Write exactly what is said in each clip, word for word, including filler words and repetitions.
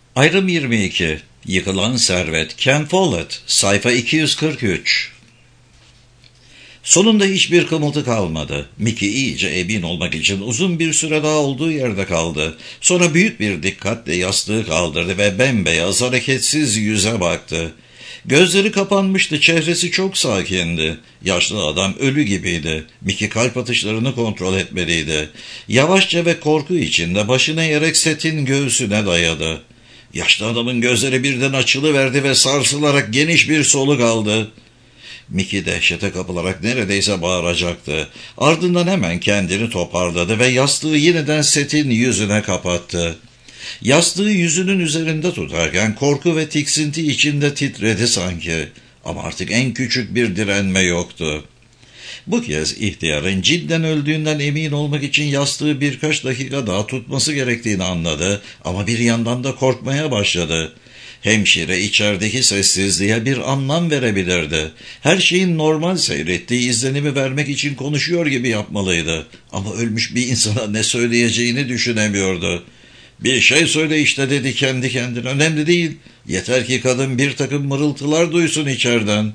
Ayrım yirmi iki. Yıkılan Servet. Ken Follett. Sayfa iki yüz kırk üç. Sonunda hiçbir kımıltı kalmadı. Mickey iyice emin olmak için uzun bir süre daha olduğu yerde kaldı. Sonra büyük bir dikkatle yastığı kaldırdı ve bembeyaz, hareketsiz yüze baktı. Gözleri kapanmıştı, çehresi çok sakindi. Yaşlı adam ölü gibiydi. Mickey kalp atışlarını kontrol etmeliydi. Yavaşça ve korku içinde başını eğerek setin göğsüne dayadı. Yaşlı adamın gözleri birden açılıverdi ve sarsılarak geniş bir soluk aldı. Mickey dehşete kapılarak neredeyse bağıracaktı. Ardından hemen kendini toparladı ve yastığı yeniden setin yüzüne kapattı. Yastığı yüzünün üzerinde tutarken korku ve tiksinti içinde titredi sanki. Ama artık en küçük bir direnme yoktu. Bu kez ihtiyarın cidden öldüğünden emin olmak için yastığı birkaç dakika daha tutması gerektiğini anladı ama bir yandan da korkmaya başladı. Hemşire içerideki sessizliğe bir anlam verebilirdi. Her şeyin normal seyrettiği izlenimi vermek için konuşuyor gibi yapmalıydı. Ama ölmüş bir insana ne söyleyeceğini düşünemiyordu. "Bir şey söyle işte," dedi kendi kendine. "Önemli değil. Yeter ki kadın bir takım mırıltılar duysun içeriden."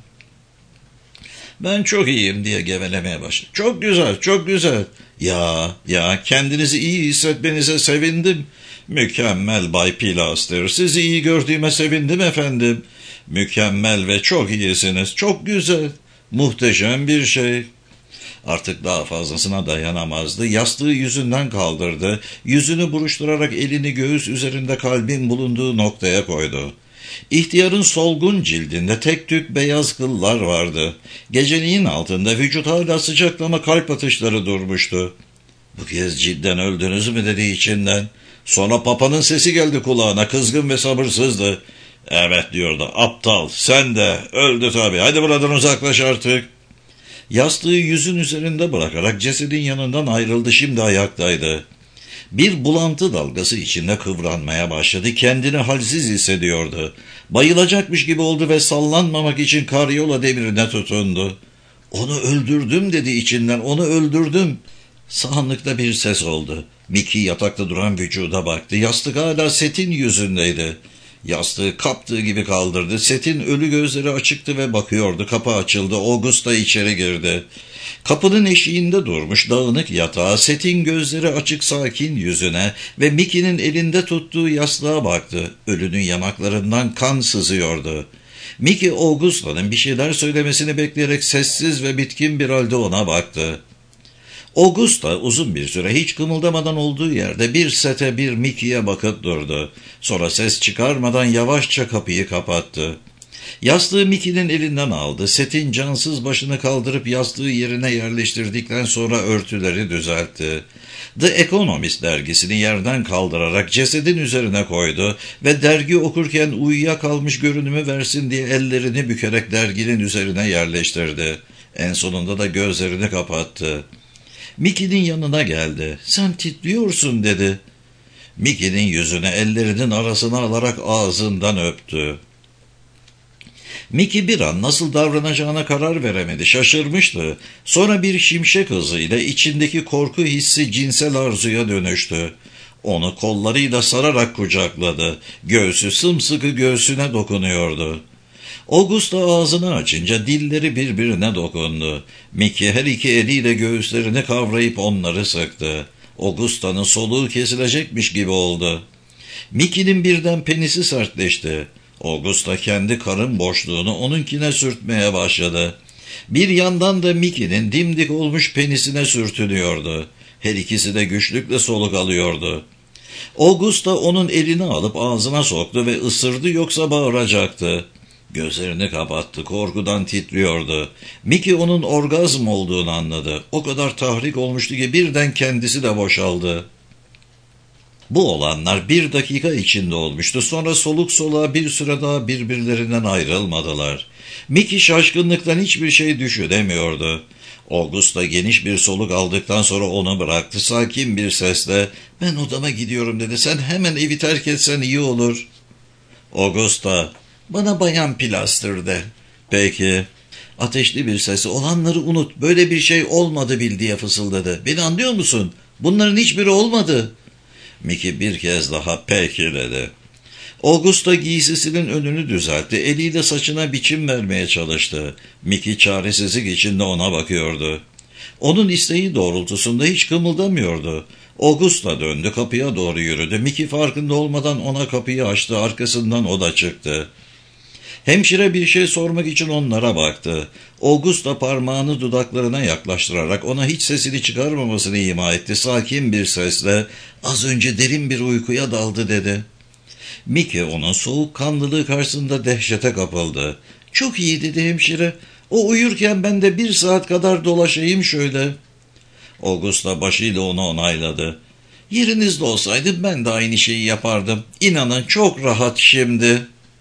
"Ben çok iyiyim," diye gevelemeye başladı. "Çok güzel, çok güzel. Ya, ya kendinizi iyi hissetmenize sevindim." "Mükemmel Bay Pilaster. Sizi iyi gördüğüme sevindim efendim." "Mükemmel ve çok iyisiniz. Çok güzel. Muhteşem bir şey." Artık daha fazlasına dayanamazdı. Yastığı yüzünden kaldırdı. Yüzünü buruşturarak elini göğüs üzerinde kalbin bulunduğu noktaya koydu. İhtiyarın solgun cildinde tek tük beyaz kıllar vardı. Geceliğin altında vücut hala sıcak ama kalp atışları durmuştu. "Bu kez cidden öldünüz mü?" dedi içinden. Sonra papanın sesi geldi kulağına, kızgın ve sabırsızdı. "Evet," diyordu. "Aptal, sen de. Öldü tabii. Hadi buradan uzaklaş artık." Yastığı yüzün üzerinde bırakarak cesedin yanından ayrıldı. Şimdi ayaktaydı. Bir bulantı dalgası içinde kıvranmaya başladı. Kendini halsiz hissediyordu. Bayılacakmış gibi oldu ve sallanmamak için karyola demirine tutundu. "Onu öldürdüm," dedi içinden. "Onu öldürdüm." Sağınlıkta bir ses oldu. Mickey yatakta duran vücuda baktı. Yastık hala setin yüzündeydi. Yastığı kaptığı gibi kaldırdı. Setin ölü gözleri açıktı ve bakıyordu. Kapı açıldı. Augusta içeri girdi. Kapının eşiğinde durmuş dağınık yatağa, setin gözleri açık sakin yüzüne ve Mickey'nin elinde tuttuğu yastığa baktı. Ölünün yanaklarından kan sızıyordu. Mickey, Augusta'nın bir şeyler söylemesini bekleyerek sessiz ve bitkin bir halde ona baktı. Augusta uzun bir süre hiç kımıldamadan olduğu yerde bir sete bir Mickey'ye bakıp durdu. Sonra ses çıkarmadan yavaşça kapıyı kapattı. Yastığı Mickey'nin elinden aldı. Setin cansız başını kaldırıp yastığı yerine yerleştirdikten sonra örtüleri düzeltti. The Economist dergisini yerden kaldırarak cesedin üzerine koydu ve dergi okurken uyuyakalmış görünümü versin diye ellerini bükerek derginin üzerine yerleştirdi. En sonunda da gözlerini kapattı. Mickey'nin yanına geldi. "Sen titriyorsun," dedi. Mickey'nin yüzüne ellerinin arasına alarak ağzından öptü. Mickey bir an nasıl davranacağına karar veremedi, şaşırmıştı. Sonra bir şimşek hızıyla içindeki korku hissi cinsel arzuya dönüştü. Onu kollarıyla sararak kucakladı. Göğsü sımsıkı göğsüne dokunuyordu. Augusta ağzını açınca dilleri birbirine dokundu. Mickey her iki eliyle göğüslerini kavrayıp onları sıktı. Augusta'nın soluğu kesilecekmiş gibi oldu. Mickey'nin birden penisi sertleşti. Augusta kendi karın boşluğunu onunkine sürtmeye başladı. Bir yandan da Mickey'nin dimdik olmuş penisine sürtünüyordu. Her ikisi de güçlükle soluk alıyordu. Augusta onun elini alıp ağzına soktu ve ısırdı, yoksa bağıracaktı. Gözlerini kapattı, korkudan titriyordu. Mickey onun orgazm olduğunu anladı. O kadar tahrik olmuştu ki birden kendisi de boşaldı. Bu olanlar bir dakika içinde olmuştu. Sonra soluk soluğa bir süre daha birbirlerinden ayrılmadılar. Mickey şaşkınlıktan hiçbir şey düşünemiyordu. Augusta geniş bir soluk aldıktan sonra onu bıraktı. Sakin bir sesle, "Ben odama gidiyorum," dedi. "Sen hemen evi terk etsen iyi olur." "Augusta, bana Bayan Pilaster de." "Peki." Ateşli bir sesi, "Olanları unut, böyle bir şey olmadı bil," diye fısıldadı. "Beni anlıyor musun? Bunların hiçbiri olmadı." Mickey bir kez daha "peki" dedi. Augusta giysisinin önünü düzeltti, eliyle saçına biçim vermeye çalıştı. Mickey çaresizlik içinde ona bakıyordu. Onun isteği doğrultusunda hiç kımıldamıyordu. Augusta döndü, kapıya doğru yürüdü. Mickey farkında olmadan ona kapıyı açtı, arkasından o da çıktı. Hemşire bir şey sormak için onlara baktı. Augusta parmağını dudaklarına yaklaştırarak ona hiç sesini çıkarmamasını ima etti. Sakin bir sesle, "Az önce derin bir uykuya daldı," dedi. Mickey onun soğukkanlılığı karşısında dehşete kapıldı. "Çok iyi," dedi hemşire. "O uyurken ben de bir saat kadar dolaşayım şöyle." Augusta başıyla onu onayladı. "Yerinizde olsaydım ben de aynı şeyi yapardım. İnanın çok rahat şimdi."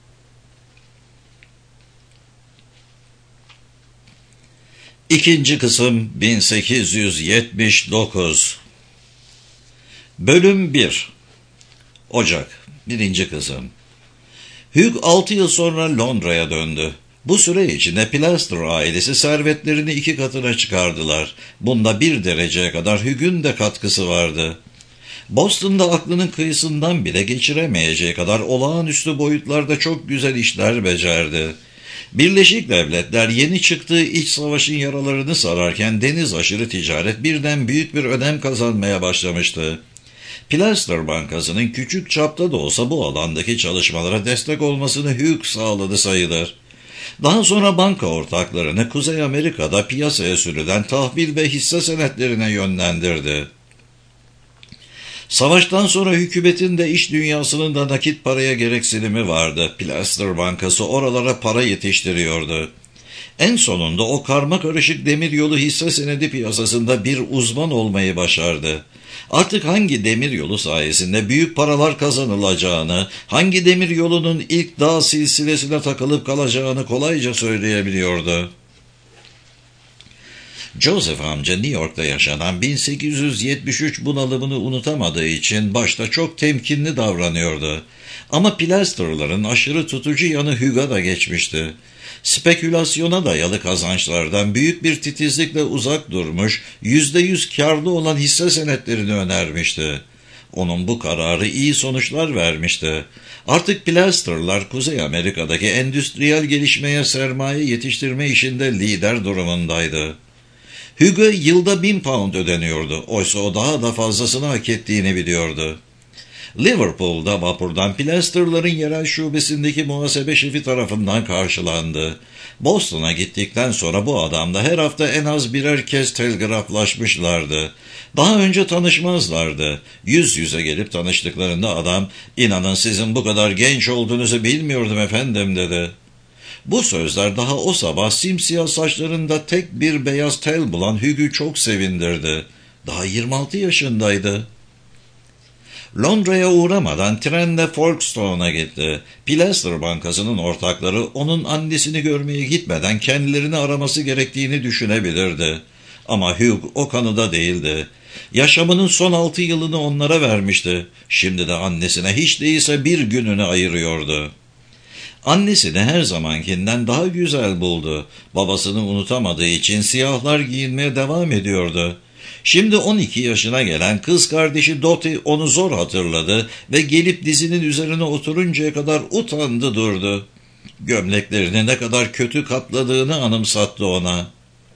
İkinci kısım bin sekiz yüz yetmiş dokuz. Bölüm bir. Ocak. Birinci kısım. Hugh altı yıl sonra Londra'ya döndü. Bu süre içinde Pilaster ailesi servetlerini iki katına çıkardılar. Bunda bir dereceye kadar Hugh'un de katkısı vardı. Boston'da aklının kıyısından bile geçiremeyeceği kadar olağanüstü boyutlarda çok güzel işler becerdi. Birleşik Devletler yeni çıktığı iç savaşın yaralarını sararken deniz aşırı ticaret birden büyük bir önem kazanmaya başlamıştı. Pilaster Bankası'nın küçük çapta da olsa bu alandaki çalışmalara destek olmasını Hugh sağladı sayılır. Daha sonra banka ortaklarını Kuzey Amerika'da piyasaya sürülen tahvil ve hisse senetlerine yönlendirdi. Savaştan sonra hükümetin de iş dünyasının da nakit paraya gereksinimi vardı. Pilaster Bankası oralara para yetiştiriyordu. En sonunda o karma karışık demiryolu hisse senedi piyasasında bir uzman olmayı başardı. Artık hangi demiryolu sayesinde büyük paralar kazanılacağını, hangi demiryolunun ilk dağ silsilesine takılıp kalacağını kolayca söyleyebiliyordu. Joseph amca New York'ta yaşanan bin sekiz yüz yetmiş üç bunalımını unutamadığı için başta çok temkinli davranıyordu. Ama Pilaster'ların aşırı tutucu yanı Hugh'a da geçmişti. Spekülasyona dayalı kazançlardan büyük bir titizlikle uzak durmuş, yüzde yüz kârlı olan hisse senetlerini önermişti. Onun bu kararı iyi sonuçlar vermişti. Artık Pilaster'lar Kuzey Amerika'daki endüstriyel gelişmeye sermaye yetiştirme işinde lider durumundaydı. Hugh'a yılda bin pound ödeniyordu. Oysa o daha da fazlasını hak ettiğini biliyordu. Liverpool'da vapurdan Pilaster'ların yerel şubesindeki muhasebe şefi tarafından karşılandı. Boston'a gittikten sonra bu adamla her hafta en az birer kez telgraflaşmışlardı. Daha önce tanışmazlardı. Yüz yüze gelip tanıştıklarında adam, "İnanın sizin bu kadar genç olduğunuzu bilmiyordum efendim," dedi. Bu sözler daha o sabah simsiyah saçlarında tek bir beyaz tel bulan Hugh'u çok sevindirdi. Daha yirmi altı yaşındaydı. Londra'ya uğramadan trenle Folkestone'a gitti. Pilaster Bankası'nın ortakları onun annesini görmeye gitmeden kendilerini araması gerektiğini düşünebilirdi. Ama Hugh o kanıda değildi. Yaşamının son altı yılını onlara vermişti. Şimdi de annesine hiç değilse bir gününü ayırıyordu. Annesini her zamankinden daha güzel buldu. Babasını unutamadığı için siyahlar giyinmeye devam ediyordu. Şimdi on iki yaşına gelen kız kardeşi Dottie onu zor hatırladı ve gelip dizinin üzerine oturuncaya kadar utandı durdu. Gömleklerini ne kadar kötü katladığını anımsattı ona.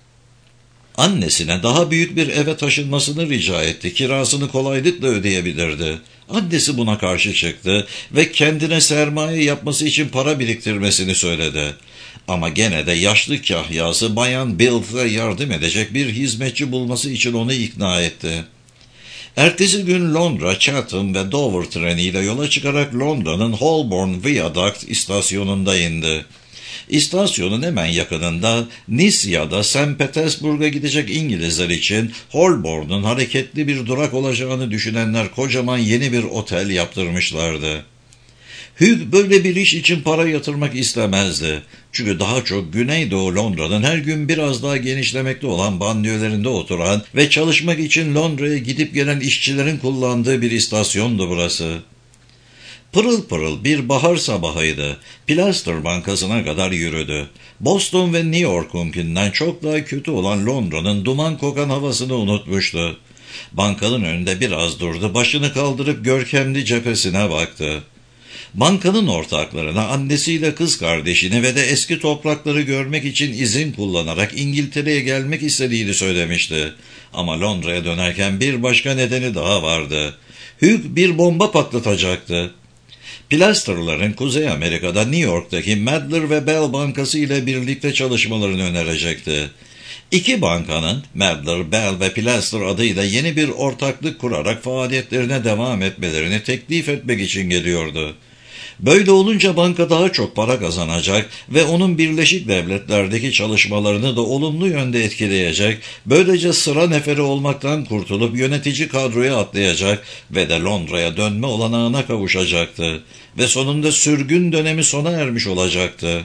Annesine daha büyük bir eve taşınmasını rica etti. Kirasını kolaylıkla ödeyebilirdi. Annesi buna karşı çıktı ve kendine sermaye yapması için para biriktirmesini söyledi. Ama gene de yaşlı kahyası Bayan Bill'e yardım edecek bir hizmetçi bulması için onu ikna etti. Ertesi gün Londra, Chatham ve Dover treniyle yola çıkarak Londra'nın Holborn Viaduct istasyonunda indi. İstasyonun hemen yakınında Nice ya da Saint Petersburg'a gidecek İngilizler için Holborn'un hareketli bir durak olacağını düşünenler kocaman yeni bir otel yaptırmışlardı. Hugh böyle bir iş için para yatırmak istemezdi. Çünkü daha çok Güneydoğu Londra'nın her gün biraz daha genişlemekte olan banliyölerinde oturan ve çalışmak için Londra'ya gidip gelen işçilerin kullandığı bir istasyondu burası. Pırıl pırıl bir bahar sabahıydı. Pilaster Bankası'na kadar yürüdü. Boston ve New York'unkinden çok daha kötü olan Londra'nın duman kokan havasını unutmuştu. Bankanın önünde biraz durdu, başını kaldırıp görkemli cephesine baktı. Bankanın ortaklarına annesiyle kız kardeşini ve de eski toprakları görmek için izin kullanarak İngiltere'ye gelmek istediğini söylemişti. Ama Londra'ya dönerken bir başka nedeni daha vardı. Hugh bir bomba patlatacaktı. Pilaster'ların Kuzey Amerika'da New York'taki Madler ve Bell Bankası ile birlikte çalışmalarını önerecekti. İki bankanın Madler, Bell ve Pilaster adıyla yeni bir ortaklık kurarak faaliyetlerine devam etmelerini teklif etmek için geliyordu. Böyle olunca banka daha çok para kazanacak ve onun Birleşik Devletler'deki çalışmalarını da olumlu yönde etkileyecek, böylece sıra neferi olmaktan kurtulup yönetici kadroya atlayacak ve de Londra'ya dönme olanağına kavuşacaktı ve sonunda sürgün dönemi sona ermiş olacaktı.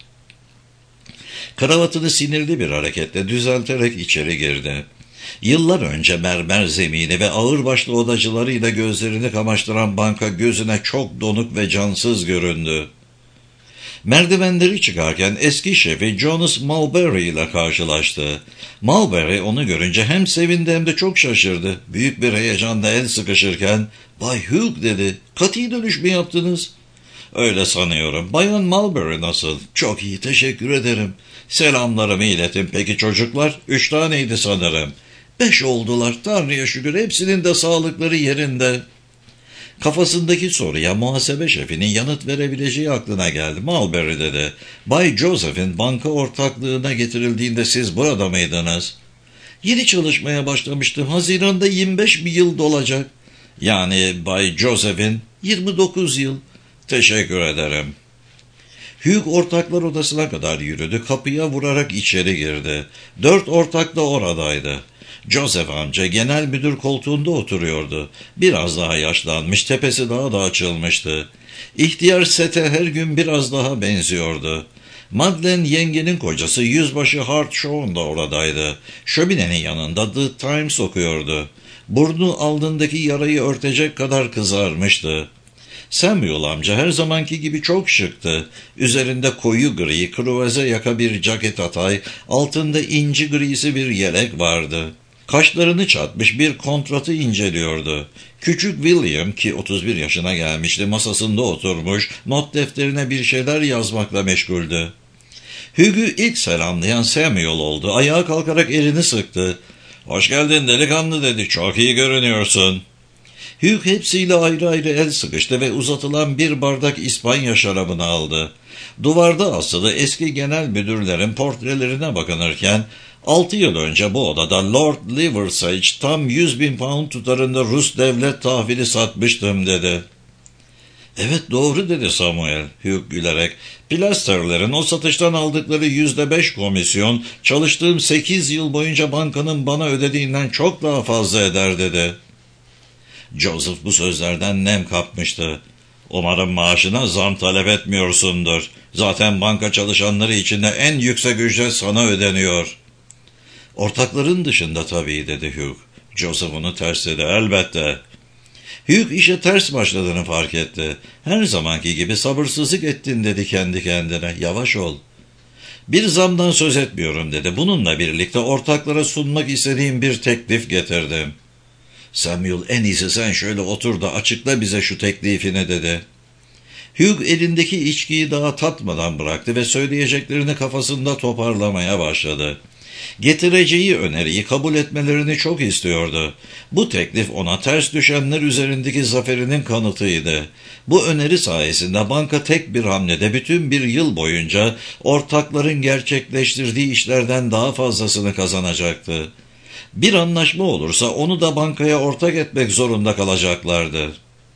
Kravatını sinirli bir hareketle düzelterek içeri girdi. Yıllar önce mermer zemini ve ağırbaşlı odacılarıyla gözlerini kamaştıran banka gözüne çok donuk ve cansız göründü. Merdivenleri çıkarken eski şefi Jonas Mulberry ile karşılaştı. Mulberry onu görünce hem sevindi hem de çok şaşırdı. Büyük bir heyecanla el sıkışırken "Bay Hugh" dedi. "Kati dönüş mü yaptınız?" "Öyle sanıyorum. Bayan Mulberry nasıl?" "Çok iyi, teşekkür ederim. Selamlarımı iletin. Peki çocuklar?" "Üç taneydi sanırım." "Beş oldular. Tanrı'ya şükür. Hepsinin de sağlıkları yerinde." Kafasındaki soruya muhasebe şefinin yanıt verebileceği aklına geldi. Mulberry dedi. "Bay Joseph'in banka ortaklığına getirildiğinde siz burada mıydınız?" "Yeni çalışmaya başlamıştım. Haziran'da yirmi beş bir yıl dolacak." "Yani Bay Joseph'in?" "yirmi dokuz yıl." "Teşekkür ederim." Hugh ortaklar odasına kadar yürüdü, kapıya vurarak içeri girdi. Dört ortak da oradaydı. Joseph amca genel müdür koltuğunda oturuyordu. Biraz daha yaşlanmış, tepesi daha da açılmıştı. İhtiyar Seth'e her gün biraz daha benziyordu. Madeleine yengenin kocası yüzbaşı Hart Shawn da oradaydı. Şöminenin yanında The Times okuyordu. Burnu alnındaki yarayı örtecek kadar kızarmıştı. Samuel amca her zamanki gibi çok şıktı. Üzerinde koyu gri, kruvaze yaka bir ceket atay, altında inci grisi bir yelek vardı. Kaşlarını çatmış bir kontratı inceliyordu. Küçük William, ki otuz bir yaşına gelmişti, masasında oturmuş, not defterine bir şeyler yazmakla meşguldü. Hugh'u ilk selamlayan Samuel oldu. Ayağa kalkarak elini sıktı. "Hoş geldin delikanlı" dedi. "Çok iyi görünüyorsun." Hugh hepsiyle ayrı ayrı el sıkıştı ve uzatılan bir bardak İspanya şarabını aldı. Duvarda asılı eski genel müdürlerin portrelerine bakınırken, altı yıl önce bu odada Lord Liversedge tam yüz bin pound tutarında Rus devlet tahvili satmıştım dedi. "Evet doğru" dedi Samuel, Hugh gülerek. "Pilasterlerin o satıştan aldıkları yüzde beş komisyon, çalıştığım sekiz yıl boyunca bankanın bana ödediğinden çok daha fazla eder" dedi. Joseph bu sözlerden nem kapmıştı. "Umarım maaşına zam talep etmiyorsundur. Zaten banka çalışanları içinde en yüksek ücret sana ödeniyor." "Ortakların dışında tabii" dedi Hugh. Joseph onu tersledi. "Elbette." Hugh işe ters başladığını fark etti. "Her zamanki gibi sabırsızlık ettin" dedi kendi kendine. "Yavaş ol." "Bir zamdan söz etmiyorum" dedi. "Bununla birlikte ortaklara sunmak istediğim bir teklif getirdim." "Samuel, en iyisi sen şöyle otur da açıkla bize şu teklifini" dedi. Hugh elindeki içkiyi daha tatmadan bıraktı ve söyleyeceklerini kafasında toparlamaya başladı. Getireceği öneriyi kabul etmelerini çok istiyordu. Bu teklif ona ters düşenler üzerindeki zaferinin kanıtıydı. Bu öneri sayesinde banka tek bir hamlede bütün bir yıl boyunca ortakların gerçekleştirdiği işlerden daha fazlasını kazanacaktı. Bir anlaşma olursa onu da bankaya ortak etmek zorunda kalacaklardı.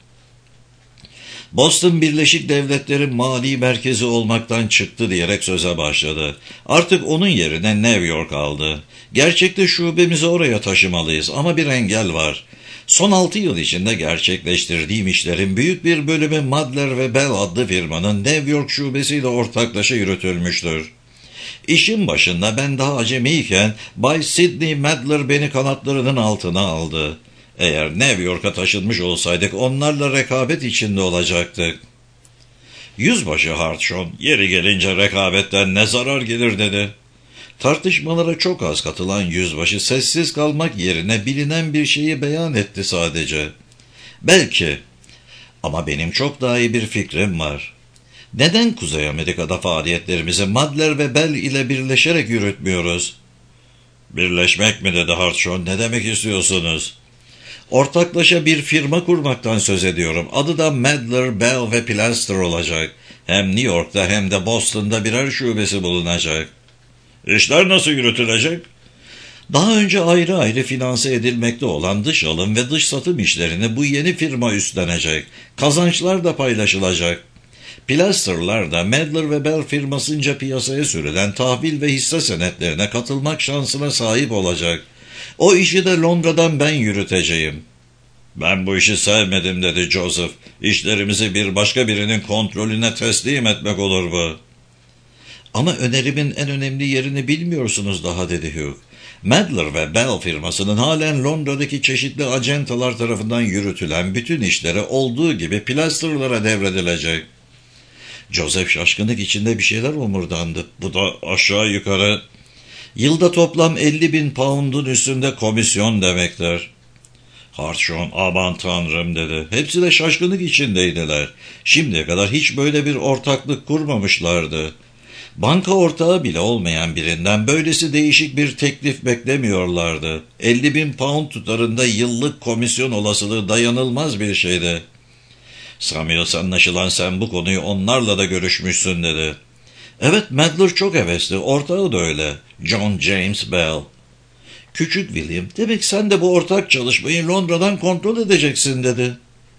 "Boston Birleşik Devletleri mali merkezi olmaktan çıktı" diyerek söze başladı. "Artık onun yerine New York aldı. Gerçekte şubemizi oraya taşımalıyız ama bir engel var. Son altı yıl içinde gerçekleştirdiğim işlerin büyük bir bölümü Madler ve Bell adlı firmanın New York şubesiyle ortaklaşa yürütülmüştür. İşin başında ben daha acemiyken Bay Sidney Madler beni kanatlarının altına aldı. Eğer New York'a taşınmış olsaydık onlarla rekabet içinde olacaktık." Yüzbaşı Hartshorn, "Yeri gelince rekabetten ne zarar gelir" dedi. Tartışmalara çok az katılan yüzbaşı sessiz kalmak yerine bilinen bir şeyi beyan etti sadece. "Belki Ama benim çok daha iyi bir fikrim var. Neden Kuzey Amerika'da faaliyetlerimizi Madler ve Bell ile birleşerek yürütmüyoruz? Birleşmek mi dedi Hartshorne, ne demek istiyorsunuz? Ortaklaşa bir firma kurmaktan söz ediyorum. Adı da Madler, Bell ve Pilaster olacak. Hem New York'ta hem de Boston'da birer şubesi bulunacak. İşler nasıl yürütülecek? Daha önce ayrı ayrı finanse edilmekte olan dış alım ve dış satım işlerini bu yeni firma üstlenecek. Kazançlar da paylaşılacak. Pilaster'lar da Madler ve Bell firmasınca piyasaya sürülen tahvil ve hisse senetlerine katılmak şansına sahip olacak. O işi de Londra'dan ben yürüteceğim. Ben bu işi sevmedim dedi Joseph. İşlerimizi bir başka birinin kontrolüne teslim etmek olur bu. Ama önerimin en önemli yerini bilmiyorsunuz daha dedi Hugh. Madler ve Bell firmasının halen Londra'daki çeşitli acentalar tarafından yürütülen bütün işleri olduğu gibi Pilaster'lara devredilecek. Joseph şaşkınlık içinde bir şeyler omurdandı. Bu da aşağı yukarı yılda toplam elli bin pound'un üstünde komisyon demektir. Hartshorne aman tanrım dedi. Hepsi de şaşkınlık içindeydiler. Şimdiye kadar hiç böyle bir ortaklık kurmamışlardı. Banka ortağı bile olmayan birinden böylesi değişik bir teklif beklemiyorlardı. elli bin pound tutarında yıllık komisyon olasılığı dayanılmaz bir şeydi. Samuel, anlaşılan sen bu konuyu onlarla da görüşmüşsün dedi. Evet, Madler çok hevesli, ortağı da öyle. John James Bell. Küçük William, demek sen de bu ortak çalışmayı Londra'dan kontrol edeceksin dedi.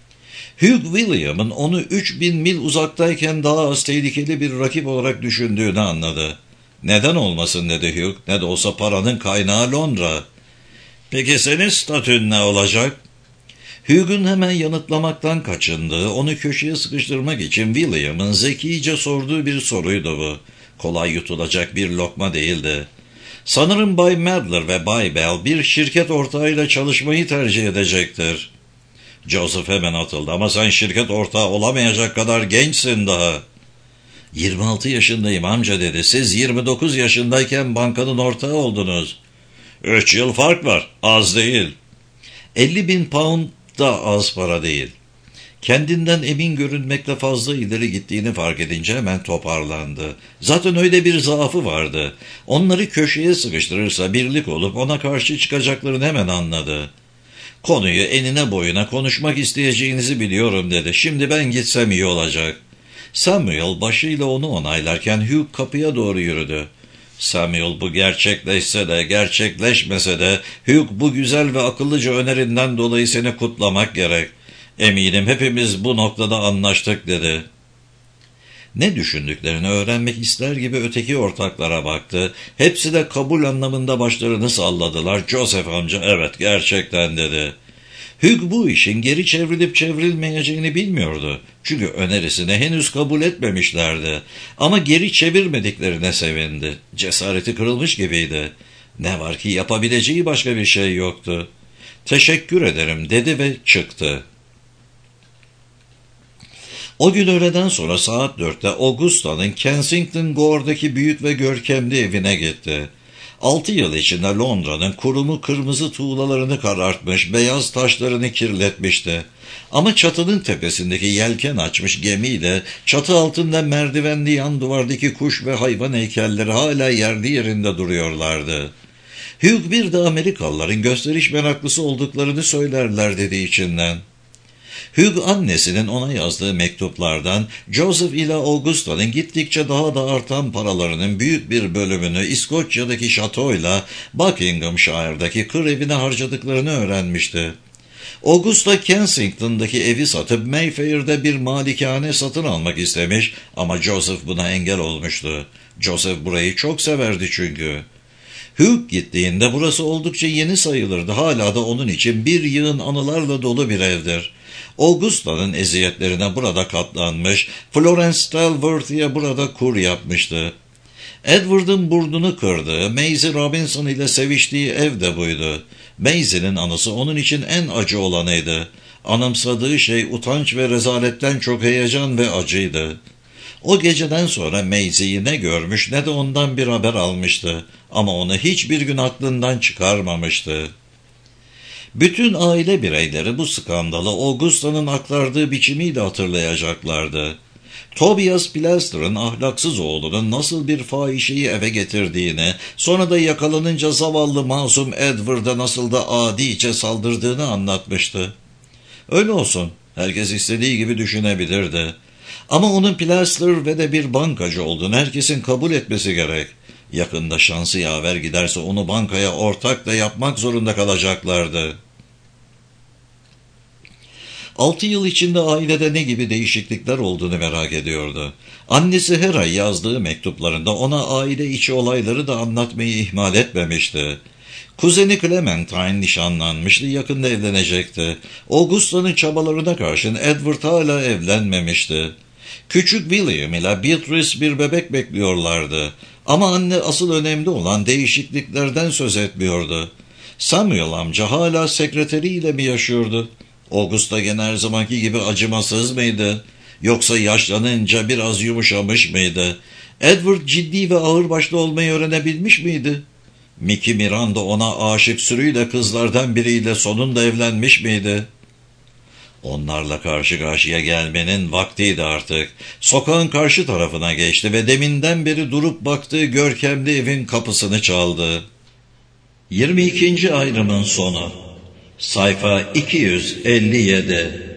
Hugh William'ın onu üç bin mil uzaktayken daha az tehlikeli bir rakip olarak düşündüğünü anladı. Neden olmasın dedi Hugh, ne de olsa paranın kaynağı Londra. Peki senin statün ne olacak? Hugh'un hemen yanıtlamaktan kaçındığı, onu köşeye sıkıştırmak için William'ın zekice sorduğu bir soruydu bu. Kolay yutulacak bir lokma değildi. Sanırım Bay Madler ve Bay Bell bir şirket ortağıyla çalışmayı tercih edecektir. Joseph hemen atıldı. Ama sen şirket ortağı olamayacak kadar gençsin daha. yirmi altı yaşındayım amca dedi. Siz yirmi dokuz yaşındayken bankanın ortağı oldunuz. Üç yıl fark var. Az değil. elli bin pound da az para değil. Kendinden emin görünmekle fazla ileri gittiğini fark edince hemen toparlandı. Zaten öyle bir zaafı vardı. Onları köşeye sıkıştırırsa birlik olup ona karşı çıkacaklarını hemen anladı. Konuyu enine boyuna konuşmak isteyeceğinizi biliyorum dedi. Şimdi ben gitsem iyi olacak. Samuel başıyla onu onaylarken Hugh kapıya doğru yürüdü. Samuel, bu gerçekleşse de gerçekleşmese de Hugh, bu güzel ve akıllıca önerinden dolayı seni kutlamak gerek. Eminim hepimiz bu noktada anlaştık dedi. Ne düşündüklerini öğrenmek ister gibi öteki ortaklara baktı. Hepsi de kabul anlamında başlarını salladılar. Joseph amca evet gerçekten dedi. Hugh bu işin geri çevrilip çevrilmeyeceğini bilmiyordu. Çünkü önerisini henüz kabul etmemişlerdi. Ama geri çevirmediklerine sevindi. Cesareti kırılmış gibiydi. Ne var ki yapabileceği başka bir şey yoktu. Teşekkür ederim dedi ve çıktı. O gün öğleden sonra saat dörtte Augusta'nın Kensington Gore'daki büyük ve görkemli evine gitti. Altı yıl içinde Londra'nın kurumu kırmızı tuğlalarını karartmış, beyaz taşlarını kirletmişti. Ama çatının tepesindeki yelken açmış gemiyle çatı altında merdivenli yan duvardaki kuş ve hayvan heykelleri hala yerli yerinde duruyorlardı. Hugh bir de Amerikalıların gösteriş meraklısı olduklarını söylerler dedi içinden. Hugh annesinin ona yazdığı mektuplardan Joseph ile Augusta'nın gittikçe daha da artan paralarının büyük bir bölümünü İskoçya'daki şatoyla Buckinghamshire'daki kır evine harcadıklarını öğrenmişti. Augusta Kensington'daki evi satıp Mayfair'de bir malikane satın almak istemiş ama Joseph buna engel olmuştu. Joseph burayı çok severdi çünkü. Hugh gittiğinde burası oldukça yeni sayılırdı. Hala da onun için bir yığın anılarla dolu bir evdir. Augusta'nın eziyetlerine burada katlanmış, Florence Stallworthy'ye burada kur yapmıştı. Edward'ın burnunu kırdığı, Maisie Robinson ile seviştiği ev de buydu. Maisie'nin anısı onun için en acı olanıydı. Anımsadığı şey utanç ve rezaletten çok heyecan ve acıydı. O geceden sonra Maisie'yi ne görmüş ne de ondan bir haber almıştı. Ama onu hiçbir gün aklından çıkarmamıştı. Bütün aile bireyleri bu skandalı Augusta'nın aktardığı biçimiyle hatırlayacaklardı. Tobias Plaster'ın ahlaksız oğlunun nasıl bir fahişeyi eve getirdiğini, sonra da yakalanınca zavallı masum Edward'a nasıl da adice saldırdığını anlatmıştı. Öyle olsun, herkes istediği gibi düşünebilirdi. Ama onun Plaster ve de bir bankacı olduğunu herkesin kabul etmesi gerek. Yakında şansı yaver giderse onu bankaya ortak da yapmak zorunda kalacaklardı. Altı yıl içinde ailede ne gibi değişiklikler olduğunu merak ediyordu. Annesi her ay yazdığı mektuplarında ona aile içi olayları da anlatmayı ihmal etmemişti. Kuzeni Clementine nişanlanmıştı, yakında evlenecekti. Augusta'nın çabalarına karşın Edward hala evlenmemişti. Küçük William ile Beatrice bir bebek bekliyorlardı. Ama anne asıl önemli olan değişikliklerden söz etmiyordu. Samuel amca hala sekreteriyle mi yaşıyordu? Augusta gene her zamanki gibi acımasız mıydı? Yoksa yaşlanınca biraz yumuşamış mıydı? Edward ciddi ve ağırbaşlı olmayı öğrenebilmiş miydi? Mickey Miranda ona aşık sürüyle kızlardan biriyle sonunda evlenmiş miydi? Onlarla karşı karşıya gelmenin vaktiydi artık. Sokağın karşı tarafına geçti ve deminden beri durup baktığı görkemli evin kapısını çaldı. yirmi ikinci ayrımın sonu. Sayfa iki yüz elli yedi.